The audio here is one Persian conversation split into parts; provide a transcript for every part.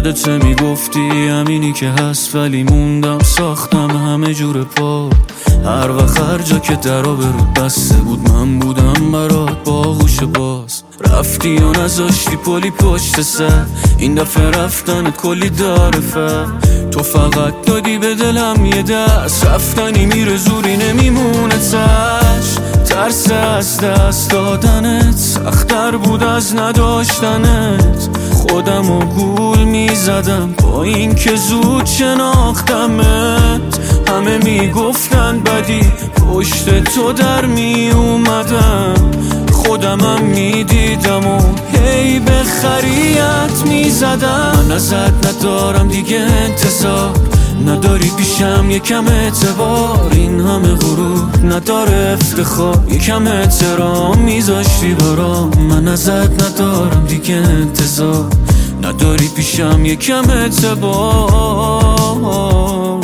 یادت میگفتی همینی که هست، ولی موندم ساختم همه جور پا. هر وقت هر جا که درا برود بسته بود، من بودم برات باهوش باز. رفتی و نذاشتی پلی پشت سر، این دفعه رفتنت کلی داره تو فقط دادی به دلم یه دست، رفتنی میره زوری نمیمونه ترس از دست دادنت سخت‌تر بود از نداشتنت. خودم و گول میزدم با این که زود شناختمت. همه میگفتن بدی پشت تو در میومدم، خودمم میدیدم و هی به خریت میزدم. من ازت ندارم دیگه انتظار، نداری پیشم یکم اعتبار. این همه غرور نداره افتخار، یکم احترام میذاشتی برام. من ازت ندارم دیگه انتظار، نداری پیشم یکم اعتبار.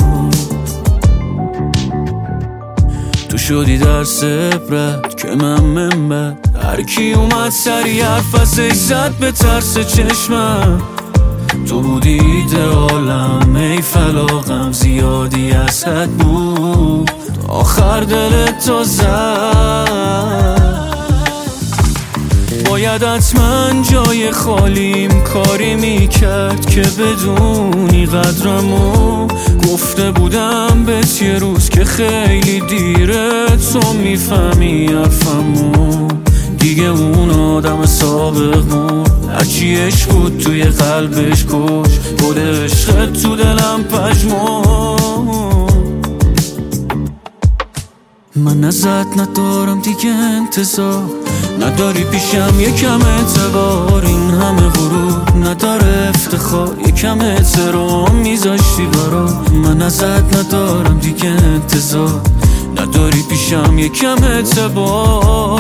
تو شدی در عبرت که من منبع، هر کی اومد سری حرف ازش زد به ترس چشمم. تو بودی ایدئالم، ای فلاغم زیادی از حد بود، آخر دلت تو زد. باید حتما جای خالیم کاری میکرد که بدونی قدرمو. گفته بودم بهت یه روز که خیلی دیره تو میفهمی حرفمو. دیگه اون آدم سابق مرد، هرچی عشق بود توی قلبش کش، گل عشقت تو دلم پژمرد. من ازت ندارم دیگه انتظار، نداری پیشم یکم اعتبار. این همه غرور نداره افتخار، یکم احترام میذاشتی برام. من ازت ندارم دیگه انتظار، نداری پیشم یکم اعتبار.